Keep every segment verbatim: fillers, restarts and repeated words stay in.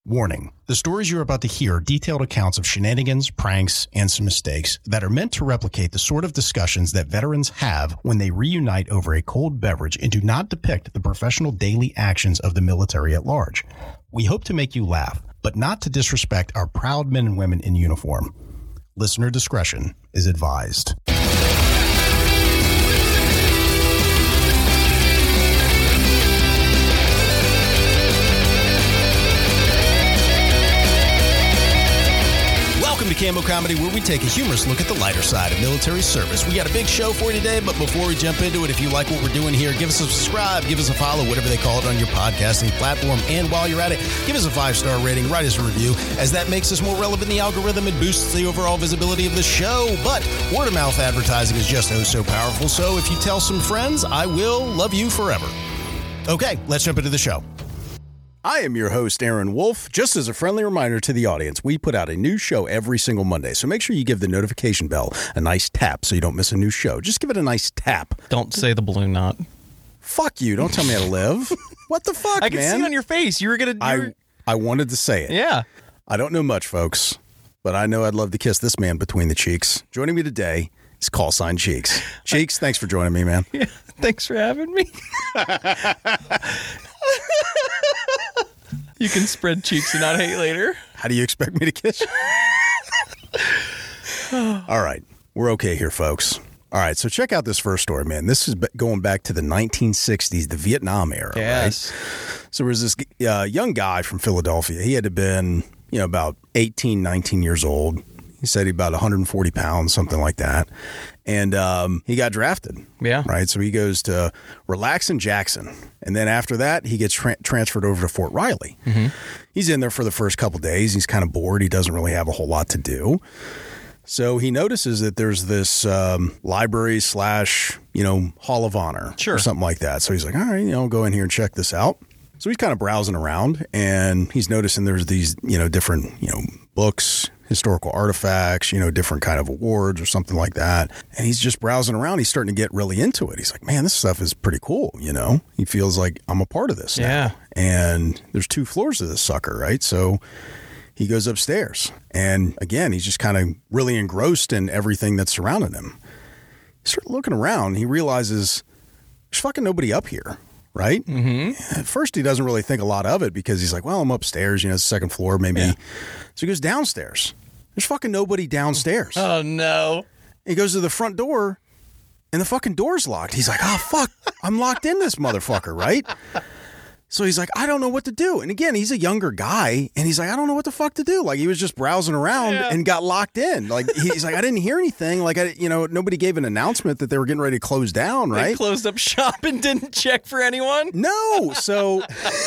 Warning. The stories you're about to hear are detailed accounts of shenanigans, pranks, and some mistakes that are meant to replicate the sort of discussions that veterans have when they reunite over a cold beverage and do not depict the professional daily actions of the military at large. We hope to make you laugh, but not to disrespect our proud men and women in uniform. Listener discretion is advised. Welcome to Camo Comedy, where we take a humorous look at the lighter side of military service. We got a big show for you today, but before we jump into it, if you like what we're doing here, give us a subscribe, give us a follow, whatever they call it on your podcasting platform. And while you're at it, give us a five-star rating, write us a review, as that makes us more relevant in the algorithm and boosts the overall visibility of the show. But word-of-mouth advertising is just oh so powerful, so if you tell some friends, I will love you forever. Okay, let's jump into the show. I am your host, Aaron Wolf. Just as a friendly reminder to the audience, we put out a new show every single Monday, so make sure you give the notification bell a nice tap so you don't miss a new show. Just give it a nice tap. Don't say the balloon knot. Fuck you. Don't tell me how to live. What the fuck, I can man? see it on your face. You were going to... I, I wanted to say it. Yeah. I don't know much, folks, but I know I'd love to kiss this man between the cheeks. Joining me today is Call Sign Cheeks. Cheeks, thanks for joining me, man. Yeah, thanks for having me. You can spread cheeks and not hate later. How do you expect me to kiss you? All right. We're okay here, folks. All right. So check out this first story, man. This is going back to the nineteen sixties, the Vietnam era. Yes. Right? So there was this uh, young guy from Philadelphia. He had to been, you know, about eighteen, nineteen years old. He said he about one hundred forty pounds, something like that. And um, he got drafted. Yeah. Right. So he goes to Relaxin Jackson. And then after that, he gets tra- transferred over to Fort Riley. Mm-hmm. He's in there for the first couple days. He's kind of bored. He doesn't really have a whole lot to do. So he notices that there's this um, library slash, you know, Hall of Honor. Sure. Or something like that. So he's like, all right, you know, go in here and check this out. So he's kind of browsing around, and he's noticing there's these, you know, different, you know, books, historical artifacts, you know, different kind of awards or something like that. And he's just browsing around. He's starting to get really into it. He's like, man, this stuff is pretty cool, you know? He feels like I'm a part of this now. Yeah. And there's two floors of this sucker, right? So he goes upstairs. And again, he's just kind of really engrossed in everything that's surrounding him. He starts looking around. He realizes there's fucking nobody up here. Right? Mm-hmm. At first, he doesn't really think a lot of it because he's like, well, I'm upstairs, you know, it's the second floor, maybe. Yeah. So he goes downstairs. There's fucking nobody downstairs. Oh, no. He goes to the front door, and the fucking door's locked. He's like, oh, fuck, I'm locked in this motherfucker, right? So he's like, I don't know what to do. And again, he's a younger guy, and he's like, I don't know what the fuck to do. Like, he was just browsing around yeah. and got locked in. Like, he's like, I didn't hear anything. Like, I, you know, nobody gave an announcement that they were getting ready to close down, right? They closed up shop and didn't check for anyone? No. So,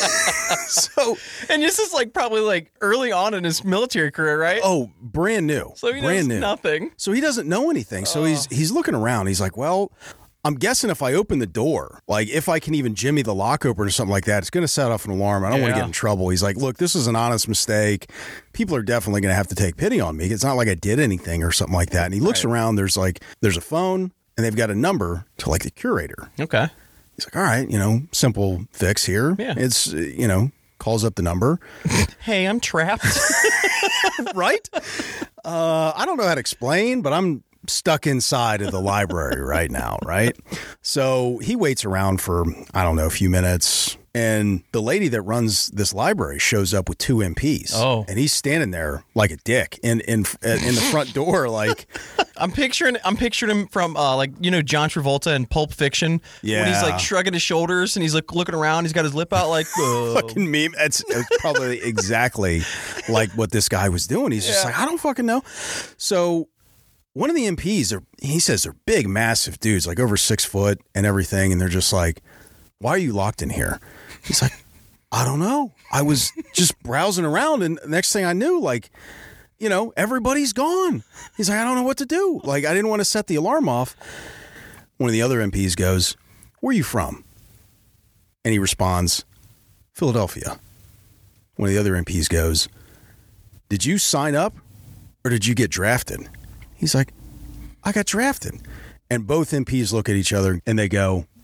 so. And this is like probably like early on in his military career, right? Oh, brand new. So he brand knows new. nothing. So he doesn't know anything. So oh. he's he's looking around. He's like, well, I'm guessing if I open the door, like if I can even jimmy the lock open or something like that, it's going to set off an alarm. I don't yeah. want to get in trouble. He's like, look, this is an honest mistake. People are definitely going to have to take pity on me. It's not like I did anything or something like that. And he looks right. around. There's like, there's a phone, and they've got a number to like the curator. Okay. He's like, all right, you know, simple fix here. Yeah. It's, you know, calls up the number. Hey, I'm trapped. Right? Uh, I don't know how to explain, but I'm stuck inside of the library right now, right? So he waits around for, I don't know, a few minutes, and the lady that runs this library shows up with two M Ps. Oh. And he's standing there like a dick in in in the front door, like I'm picturing I'm picturing him from uh, like, you know, John Travolta in Pulp Fiction. Yeah. When he's like shrugging his shoulders and he's like looking around, he's got his lip out like oh. Fucking meme. It's, it's probably exactly like what this guy was doing. He's just yeah. like, I don't fucking know. So one of the M Ps, are, he says they're big, massive dudes, like over six foot and everything. And they're just like, why are you locked in here? He's like, I don't know. I was just browsing around, and next thing I knew, like, you know, everybody's gone. He's like, I don't know what to do. Like, I didn't want to set the alarm off. One of the other M Ps goes, where are you from? And he responds, Philadelphia. One of the other M Ps goes, did you sign up or did you get drafted? He's like, I got drafted. And both M Ps look at each other and they go,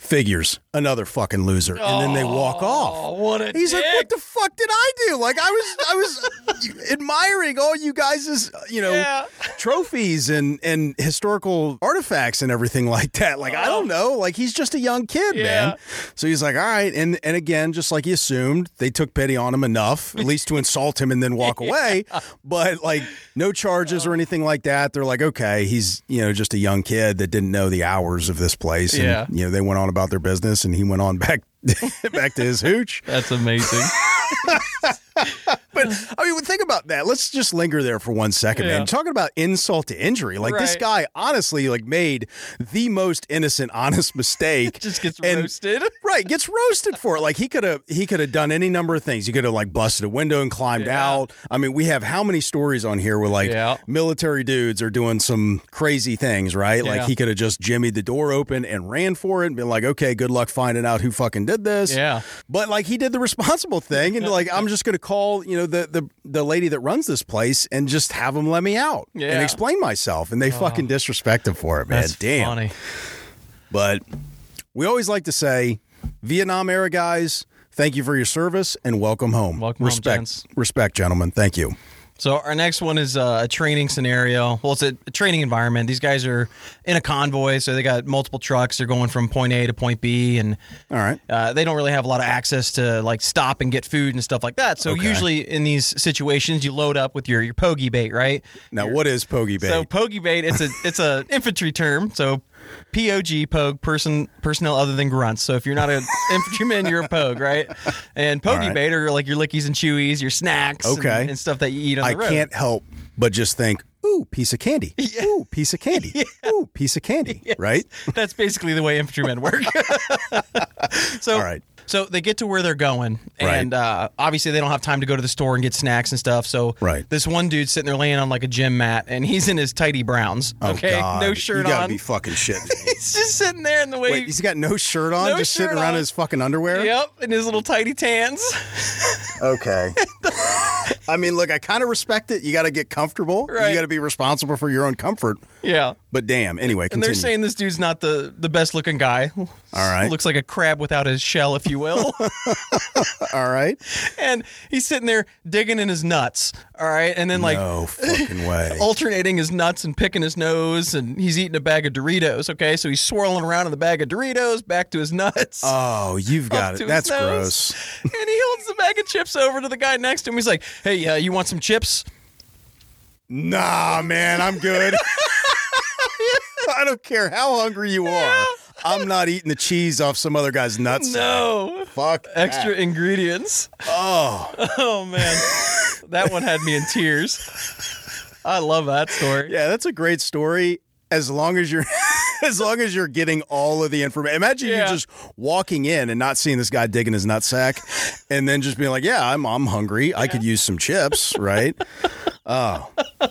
Figures, another fucking loser. And then they walk off. What a He's dick. like, what the fuck did I do? Like, I was I was admiring all you guys' you know, Yeah. trophies and, and historical artifacts and everything like that. Like, I don't know. Like, he's just a young kid, Yeah. man. So he's like, all right. And, and again, just like he assumed, they took pity on him enough, at least to insult him and then walk away. But, like, no charges or anything like that. They're like, okay, he's, you know, just a young kid that didn't know the hours of this place. And, Yeah. you know, they went on about their business and he went on back back to his hooch. That's amazing. But I mean, think about that. Let's just linger there for one second, Yeah. man. Talking about insult to injury. Like this Right. guy honestly like made the most innocent, honest mistake. Just gets And- roasted. Right, gets roasted for it. Like he could have he could have done any number of things. He could have like busted a window and climbed Yeah. out. I mean, we have how many stories on here where like Yeah. military dudes are doing some crazy things, right? Like Yeah. he could have just jimmied the door open and ran for it and been like, okay, good luck finding out who fucking did this. Yeah. But like he did the responsible thing and like I'm just gonna call, you know, the the the lady that runs this place and just have them let me out and Yeah. explain myself. And they fucking disrespect him for it, man. That's Damn. funny. But we always like to say, Vietnam era guys, thank you for your service and welcome home. Welcome home, respect, gents. respect, gentlemen. Thank you. So our next one is uh, a training scenario. Well, it's a, a training environment. These guys are in a convoy, so they got multiple trucks. They're going from point A to point B, and All right. uh, they don't really have a lot of access to like stop and get food and stuff like that. So Okay. usually in these situations, you load up with your your pogey bait, right? Now, what is Pogey Bait? So pogey bait, it's a it's a infantry term. So P O G, pogue, person personnel other than grunts. So if you're not an infantryman, you're a pogue, right? And pogey right. bait are like your lickies and chewies, your snacks, and- Okay. and, stuff that you eat on I the road. can't help but just think, ooh, piece of candy. Ooh, piece of candy. Ooh, piece of candy. Right? That's basically the way infantrymen work. so, All right. so they get to where they're going, Right. and uh, obviously they don't have time to go to the store and get snacks and stuff. So, Right. this one dude's sitting there laying on like a gym mat, and he's in his tighty browns. Oh, Okay, God. no shirt You gotta on. be fucking shitting me. He's just sitting there in the way. Wait, he's got no shirt on, No just shirt sitting around on. in his fucking underwear? Yep, in his little tighty tans. Okay. I mean, look, I kind of respect it. You got to get comfortable. Right. You got to be responsible for your own comfort. Yeah. But damn, anyway, And continue. they're saying this dude's not the, the best looking guy. All right. Looks like a crab without his shell, if you will. All right. And he's sitting there digging in his nuts. All right. And then, like, No fucking way. alternating his nuts and picking his nose, and he's eating a bag of Doritos. Okay. So he's swirling around in the bag of Doritos, back to his nuts. Oh, you've up got to it. his That's nose. gross. And he holds the bag of chips over to the guy next to him. He's like, hey, uh, you want some chips? Nah, man, I'm good. I don't care how hungry you are. I'm not eating the cheese off some other guy's nuts. No. Fuck. Extra that. ingredients. Oh, Oh, man. That one had me in tears. I love that story. yeah, that's a great story. As long as you're, as long as you're getting all of the information. Imagine Yeah. you're just walking in and not seeing this guy digging his nutsack, and then just being like, "Yeah, I'm, I'm hungry. I could use some chips, right?" Oh.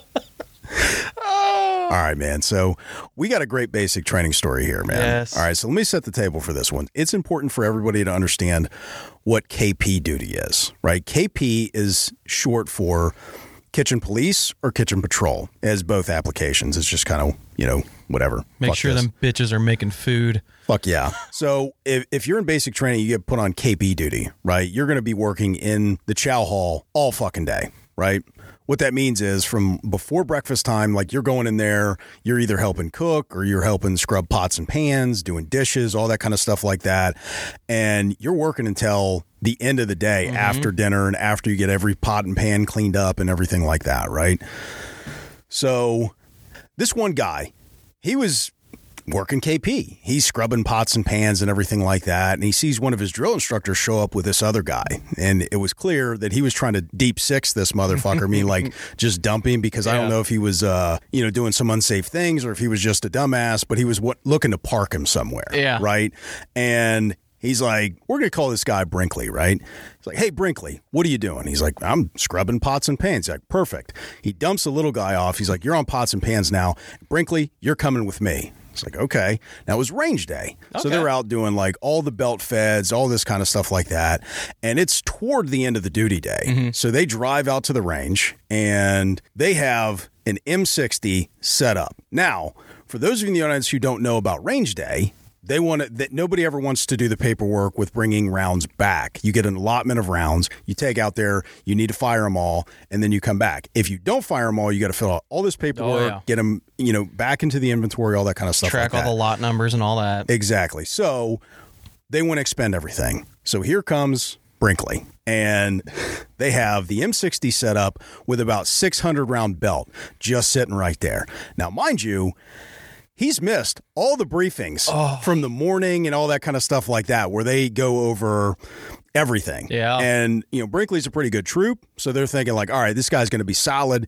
All right, man. So we got a great basic training story here, man. Yes. All right, so let me set the table for this one. It's important for everybody to understand what K P duty is, right? K P is short for kitchen police or kitchen patrol, as both applications. It's just kind of, you know, whatever. Make Fuck sure this. them bitches are making food. Fuck yeah. So if, if you're in basic training, you get put on K P duty, right? You're going to be working in the chow hall all fucking day, right? What that means is from before breakfast time, like you're going in there, you're either helping cook or you're helping scrub pots and pans, doing dishes, all that kind of stuff like that. And you're working until the end of the day after dinner and after you get every pot and pan cleaned up and everything like that, right? So this one guy, he was working K P. He's scrubbing pots and pans and everything like that. And he sees one of his drill instructors show up with this other guy. And it was clear that he was trying to deep six this motherfucker. I mean, like just dump him because I don't Yeah. know if he was, uh, you know, doing some unsafe things or if he was just a dumbass, but he was what, looking to park him somewhere. Yeah. Right. And he's like, we're going to call this guy Brinkley, right? He's like, hey, Brinkley, what are you doing? He's like, I'm scrubbing pots and pans. He's like, perfect. He dumps the little guy off. He's like, you're on pots and pans now. Brinkley, you're coming with me. It's like, okay. Now it was range day. So Okay. they're out doing like all the belt feds, all this kind of stuff like that. And it's toward the end of the duty day. Mm-hmm. So they drive out to the range and they have an M sixty set up. Now, for those of you in the audience who don't know about range day, they want to, that nobody ever wants to do the paperwork with bringing rounds back. You get an allotment of rounds, you take out there, you need to fire them all, and then you come back. If you don't fire them all, you got to fill out all this paperwork, Oh, yeah. get them, you know, back into the inventory, all that kind of stuff. Track like all that. the lot numbers and all that. Exactly. So they want to expend everything. So here comes Brinkley, and they have the M sixty set up with about six hundred round belt just sitting right there. Now, mind you, he's missed all the briefings Oh. from the morning and all that kind of stuff like that, where they go over everything. Yeah. And, you know, Brinkley's a pretty good troop. So they're thinking like, all right, this guy's going to be solid.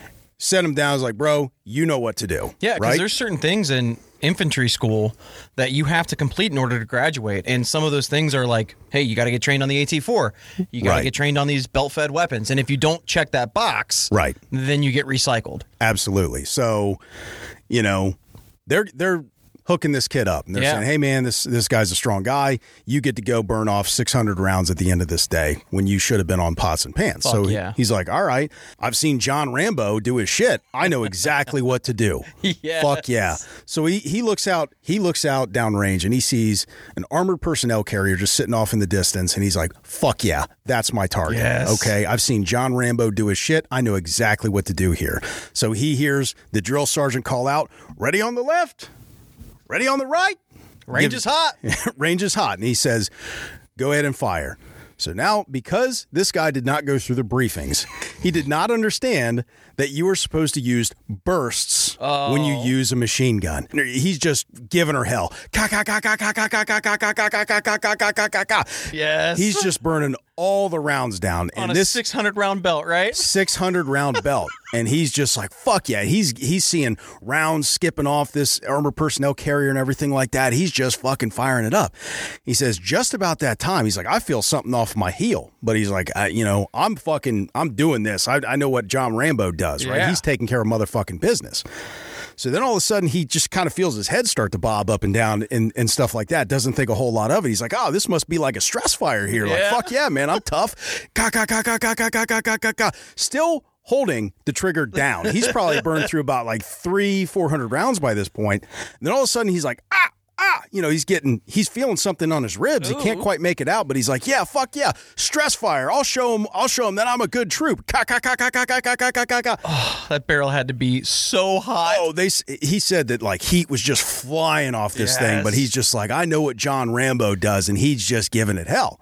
Set him down. It's like, bro, you know what to do. Yeah, because right? there's certain things in infantry school that you have to complete in order to graduate. And some of those things are like, hey, you got to get trained on the A T four. You got to Right. get trained on these belt-fed weapons. And if you don't check that box, Right. then you get recycled. Absolutely. So, you know, they're they're hooking this kid up, and they're Yeah. saying, "Hey, man, this this guy's a strong guy. You get to go burn off six hundred rounds at the end of this day when you should have been on pots and pans." Fuck so he- yeah. he's like, "All right, I've seen John Rambo do his shit. I know exactly what to do." Yes. Fuck yeah. So he he looks out he looks out downrange, and he sees an armored personnel carrier just sitting off in the distance, and he's like, "Fuck yeah, that's my target." Yes. Okay, I've seen John Rambo do his shit. I know exactly what to do here. So he hears the drill sergeant call out, "Ready on the left, ready on the right." Range Give- is hot. Range is hot. And he says, "Go ahead and fire." So now, because this guy did not go through the briefings, he did not understand that you were supposed to use bursts when you use a machine gun. He's just giving her hell. Ka ka ka ka ka ka ka ka ka ka ka ka ka ka ka ka ka ka. Yes. He's just burning all the rounds down. on And a this six hundred round belt, right? six hundred round belt, and he's just like, fuck yeah. He's he's seeing rounds skipping off this armored personnel carrier and everything like that. He's just fucking firing it up. He says, just about that time, he's like, I feel something off my heel, but he's like, I, you know, I'm fucking, I'm doing this. I, I know what John Rambo does, right? Yeah. He's taking care of motherfucking business. So then all of a sudden he just kind of feels his head start to bob up and down and, and stuff like that. Doesn't think a whole lot of it. He's like, oh, this must be like a stress fire here. Like, Yeah. fuck yeah, man, I'm tough. Ka ka ka ka ka ka ka ka ka ka ka. Still holding the trigger down. He's probably burned through about like three, four hundred rounds by this point. And then all of a sudden he's like, ah. Ah, you know, he's getting, he's feeling something on his ribs. He can't Ooh. quite make it out, but he's like, yeah, fuck yeah, stress fire. I'll show him, I'll show him that I'm a good troop. Ka ka ka ka ka ka ka ka ka ka ka. That barrel had to be so hot. Oh, they. s- he said that like heat was just flying off this thing, but Yes. he's just like, I know what John Rambo does, and he's just giving it hell.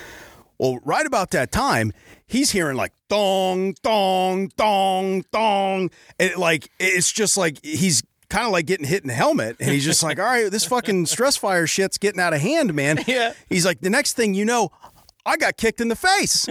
Well, right about that time, he's hearing like dong, dong, dong, dong, and like it's just like he's kind of like getting hit in the helmet, and he's just like, all right, this fucking stress fire shit's getting out of hand, man. Yeah. He's like, the next thing you know, I got kicked in the face.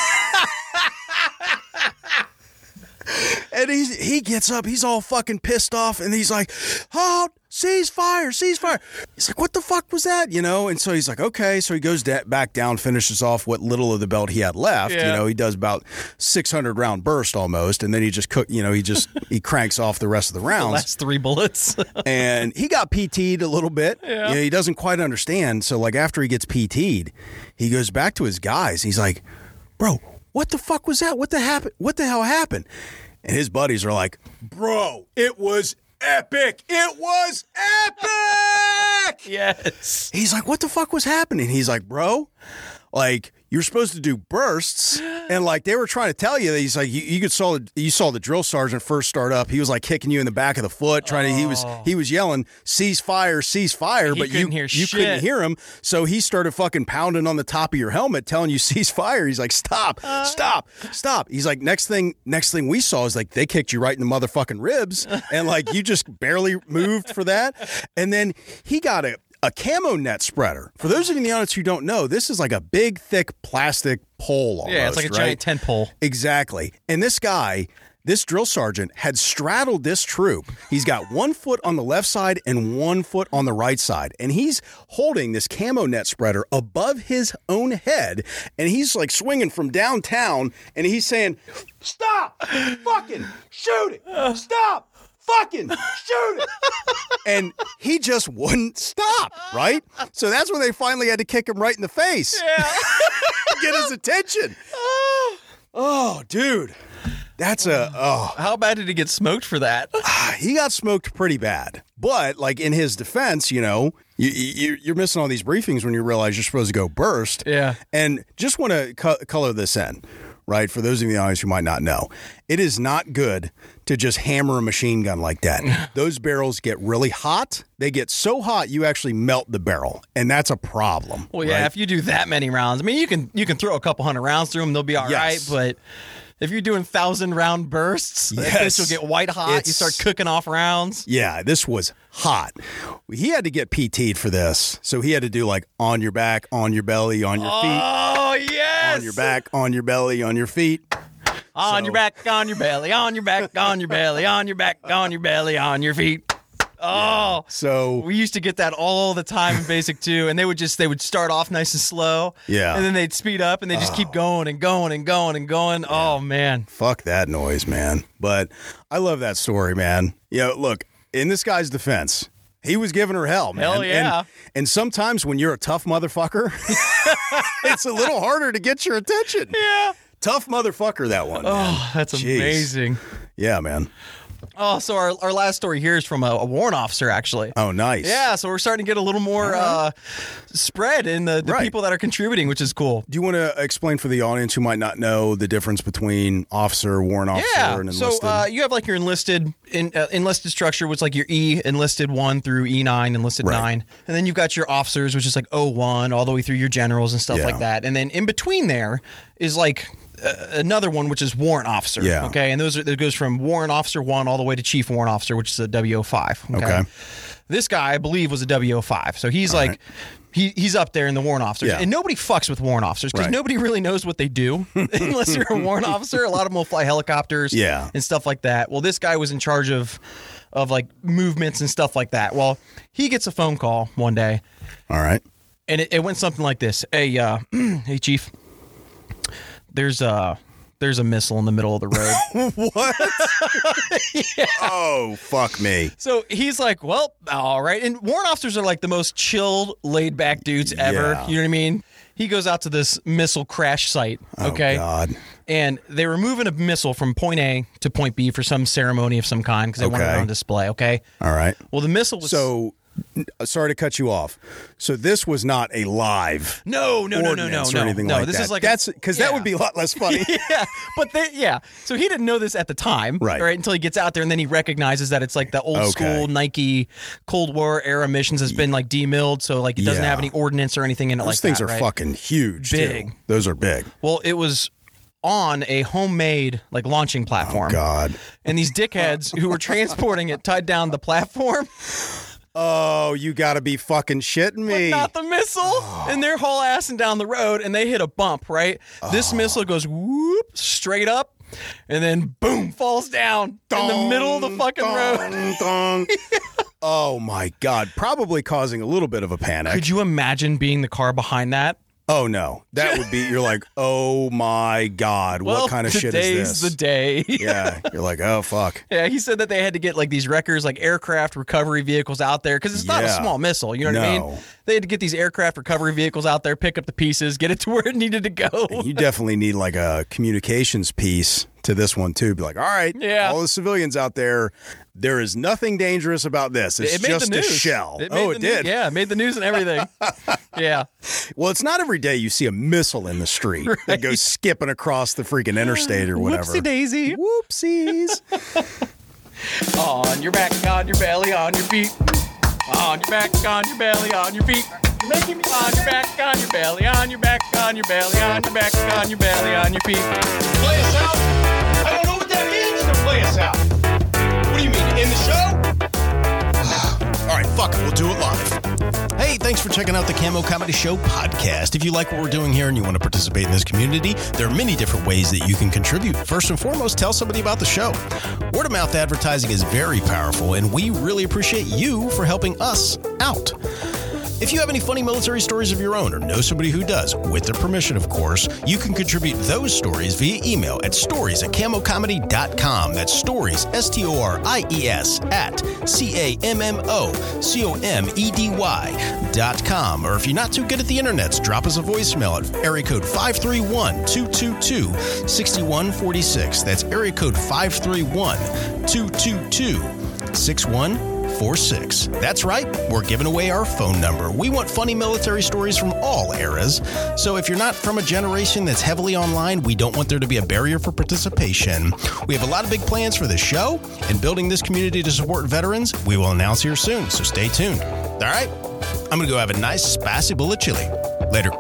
And he's, he gets up, he's all fucking pissed off, and he's like, halt, cease fire, cease fire. He's like, what the fuck was that? You know? And so he's like, okay. So he goes da- back down, finishes off what little of the belt he had left. You Yeah. know, he does about six hundred round burst almost, and then he just cook, you know, he just, he cranks off the rest of the rounds. Last three bullets. And he got P T'd a little bit. Yeah. You know, he doesn't quite understand. So like after he gets P T'd, he goes back to his guys. He's like, bro, what the fuck was that? What the happen? What the hell happened? And his buddies are like, bro, it was epic. It was epic. Yes. He's like, what the fuck was happening? He's like, bro, like you're supposed to do bursts, and like they were trying to tell you that he's like, you, you could saw the, you saw the drill sergeant first start up. He was like kicking you in the back of the foot, trying to. He was he was yelling, "Cease fire, cease fire!" He but you couldn't hear you couldn't shit. hear him, so he started fucking pounding on the top of your helmet, telling you cease fire. He's like, stop, stop, stop. He's like, next thing, next thing we saw is like they kicked you right in the motherfucking ribs, and like you just barely moved for that, and then he got a. A camo net spreader. For those of you in the audience who don't know, this is like a big, thick plastic pole almost, Yeah, it's like a right? giant tent pole. Exactly. And this guy, this drill sergeant, had straddled this troop. He's got one foot on the left side and one foot on the right side. And he's holding this camo net spreader above his own head. And he's like swinging from downtown. And he's saying, stop, fucking shoot it, stop. Fucking shoot it. And he just wouldn't stop, right? So that's when they finally had to kick him right in the face. Yeah. Get his attention. Oh, dude. That's a, oh, How bad did he get smoked for that? he got smoked pretty bad. But, like, in his defense, you know, You, you, you're missing all these briefings when you realize you're supposed to go burst. Yeah. And just want to co- color this in, right? For those of you in the audience who might not know, it is not good to just hammer a machine gun like that. Those barrels get really hot. They get so hot you actually melt the barrel, and that's a problem. Well, yeah, right? if you do that many rounds, I mean, you can you can throw a couple hundred rounds through them, they'll be all Yes. right. But if you're doing thousand round bursts, Yes. this will get white hot. It's- You start cooking off rounds. Yeah, this was hot. He had to get P T'd for this, so he had to do like on your back, on your belly, on your feet, Oh yes, on your back, on your belly, on your feet. on So- your back, on your belly, on your back, on your belly, on your back, on your belly, on your feet. Oh, So we used to get that all the time in basic two, and they would just they would start off nice and slow, Yeah. and then they'd speed up, and they just keep going and going and going and going. Oh man, fuck that noise, man. But I love that story, man. You know, look, in this guy's defense, he was giving her hell, man. Hell yeah. And, and sometimes when you're a tough motherfucker, it's a little harder to get your attention. yeah. Tough motherfucker, that one. man. Oh, that's Jeez. amazing. Yeah, man. Oh, so our, our last story here is from a, a warrant officer, actually. Oh, nice. Yeah, so we're starting to get a little more uh, spread in the, the Right. people that are contributing, which is cool. Do you want to explain for the audience who might not know the difference between officer, warrant officer, Yeah. and So enlisted? uh, you have like your enlisted in, uh, enlisted structure, which is like your E enlisted one through E nine, enlisted Right. nine, and then you've got your officers, which is like O one all the way through your generals and stuff Yeah. like that, and then in between there is like uh, another one, which is warrant officer. Yeah. Okay, and those are, that goes from warrant officer one all the way to chief warrant officer, which is a W O five. Okay. This guy, I believe, was a W O five, so he's All like. right. He, he's up there in the warrant officers. Yeah. And nobody fucks with warrant officers because Right. nobody really knows what they do unless you're a warrant officer. A lot of them will fly helicopters Yeah. and stuff like that. Well, this guy was in charge of of like movements and stuff like that. Well, he gets a phone call one day, All right. and it, it went something like this: "Hey, uh, hey, chief, there's a there's a missile in the middle of the road." What? Oh, fuck me. So he's like, "Well, all right." And warrant officers are like the most chilled, laid back dudes ever. Yeah. You know what I mean? He goes out to this missile crash site. Okay. Oh, God. And they were moving a missile from point A to point B for some ceremony of some kind because they wanted it Okay. on display. Okay. All right. Well, the missile was So, n- sorry to cut you off. So this was not a live no, no, no, no, no, ordinance no, or anything no. like this that. is like That's because that yeah. would be a lot less funny. yeah, but they, yeah. So he didn't know this at the time, Right. Until he gets out there, and then he recognizes that it's like the old Okay. school Nike Cold War era missions has been like demilled, so like it doesn't Yeah. have any ordnance or anything in it. Those like things that, are right? fucking huge. Big. Too. Those are big. Well, it was on a homemade like launching platform, God. and these dickheads who were transporting it tied down the platform, Oh, you got to be fucking shitting but me. not the missile, and they're haul assing down the road, and they hit a bump. Right, this missile goes whoop straight up, and then boom falls down in the middle of the fucking road. Dong, dong. Oh my God. Probably causing a little bit of a panic. Could you imagine being the car behind that? Oh no. That would be, you're like, oh my God. Well, What kind of shit is today's this? the day. Yeah. You're like, oh fuck. Yeah, he said that they had to get like these wreckers, like aircraft recovery vehicles out there because it's not a Yeah. small missile. You know what I No. mean? They had to get these aircraft recovery vehicles out there, pick up the pieces, get it to where it needed to go. You definitely need like a communications piece to this one too. Be like, all right, Yeah. all the civilians out there, there is nothing dangerous about this. It's It made just the a news. shell. It made Oh, the it new- did. Yeah, it made the news and everything. yeah. Well, it's not every day you see a missile in the street that goes skipping across the freaking interstate or whatever. Whoopsie daisy. Whoopsies. On your back, on your belly, on your feet. On your back, on your belly, on your feet. You're making me on your back, on your belly, on your back, on your belly, on your back, on your belly, on your feet. Play us out? I don't know what that means to play us out. What do you mean, in the show? All right, fuck it. We'll do it live. Hey, thanks for checking out the Camo Comedy Show podcast. If you like what we're doing here and you want to participate in this community, there are many different ways that you can contribute. First and foremost, tell somebody about the show. Word of mouth advertising is very powerful, and we really appreciate you for helping us out. If you have any funny military stories of your own or know somebody who does, with their permission, of course, you can contribute those stories via email at stories at camo comedy dot com. That's stories, S T O R I E S, at C A M M O C O M E D Y dot com. Or if you're not too good at the internets, drop us a voicemail at area code five three one, two two two, six one four six. That's area code five three one, two two two, six one four six. four six. That's right, we're giving away our phone number. We want funny military stories from all eras. So if you're not from a generation that's heavily online, we don't want there to be a barrier for participation. We have a lot of big plans for this show and building this community to support veterans. We will announce here soon, so stay tuned. All right, I'm going to go have a nice spicy bowl of chili. Later.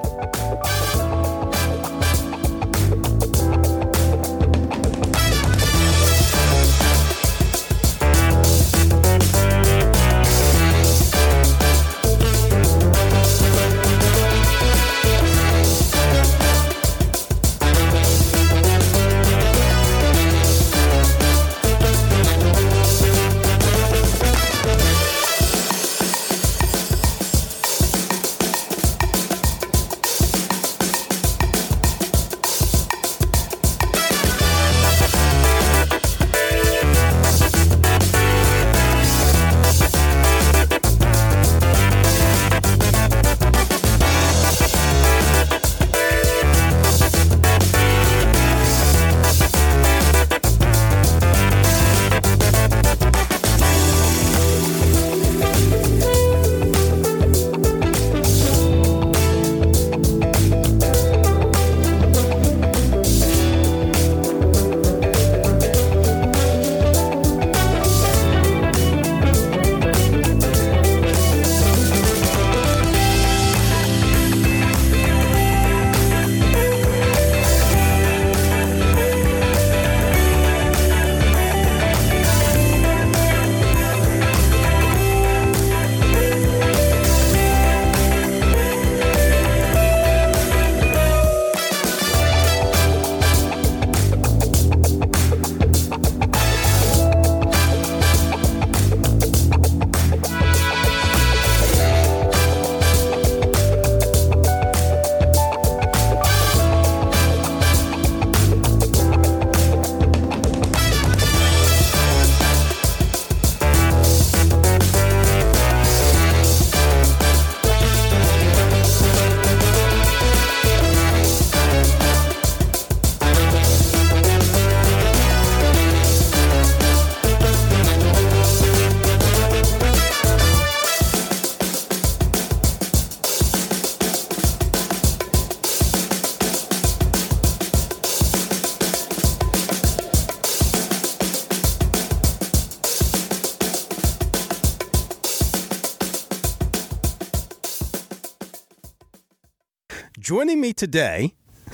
Joining me today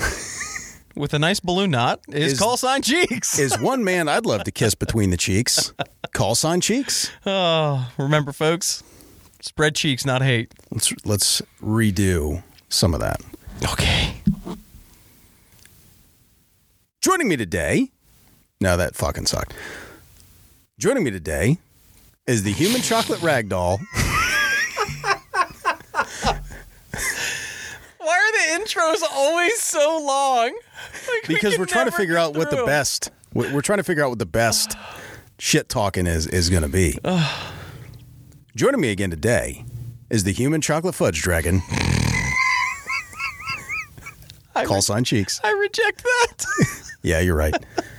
with a nice balloon knot is, Is- call sign Cheeks. is one man I'd love to kiss between the cheeks. Call sign Cheeks. Oh, remember, folks, spread cheeks, not hate. Let's let's redo some of that. Okay. Joining me today, no, that fucking sucked. Joining me today is the human chocolate ragdoll. Why are the intros always so long? Like, we Because can we're trying to never figure get out what the through. best we're we're trying to figure out what the best shit talking is is going to be. Joining me again today is the human chocolate fudge dragon. I Call re- sign Cheeks. I reject that. Yeah, you're right.